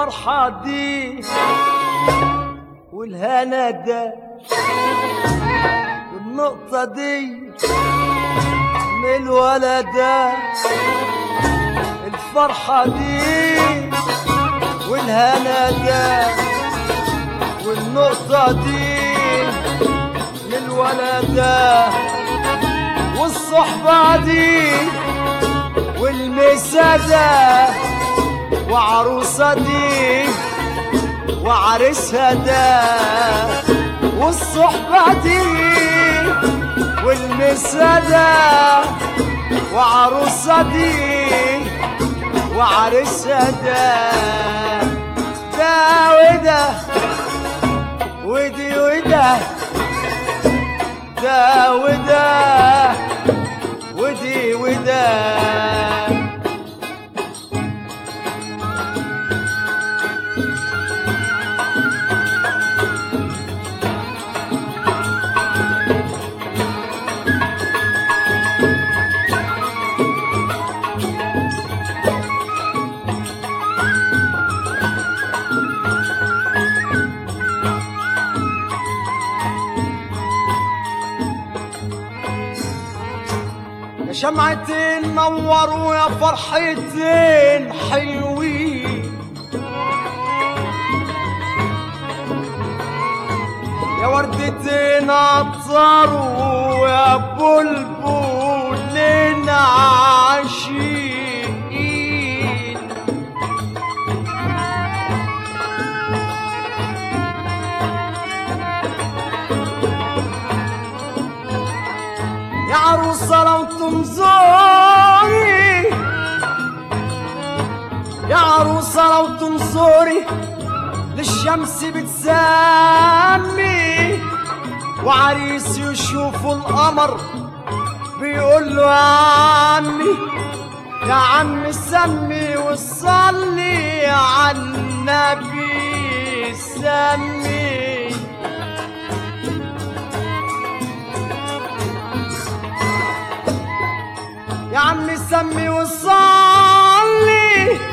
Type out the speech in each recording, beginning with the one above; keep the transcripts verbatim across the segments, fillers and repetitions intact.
الفرحة دي والهنا ده والنقطة دي من الولد ده، الفرحة دي والهنا ده والنقطة دي من الولد ده، والصحبة دي والمسادة وعروسة دي وعرسها ده، والصحبة دي والمسادة وعروسة دي وعرسها ده، ده وده ودي وده، ده وده ودي وده. يا شمعتين نوروا يا فرحتين حلوين، يا وردتين عطروا يا بلبلين عاشقين، يا عروسة لو تنظري، يا عروسة لو تنظري للشمس بتسمي، وعريس يشوفوا القمر بيقول له يا عمي يا عم سمي وصلي على النبي سمي. يا عمي سمي وصلي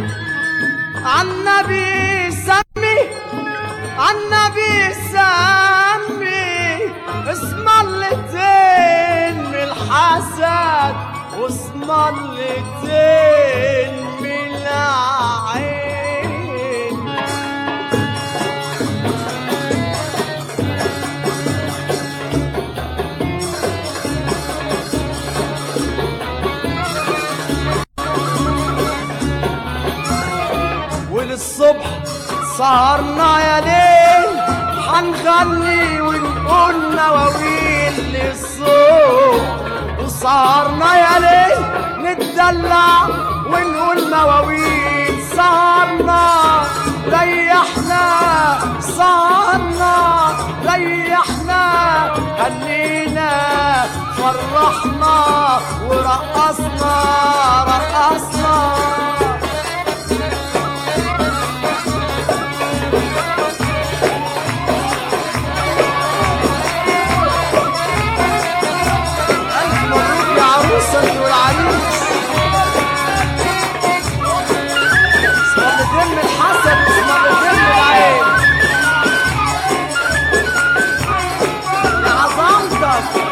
عالنبي سمي، عالنبي سمي، اسم اللتين من الحسد واسم اللتين من العين. وللصبح سهرنا يا ليل حنغني ونقول نواويل للصبح، وسهرنا يا ليل نتدلع ونقول مواويل، سهرنا ريحنا سهرنا ريحنا هنينا فرحنا ورقصنا رقصنا. السند والعريس اسمرتين من الحسد واسمرتين من العين، يا عظمتك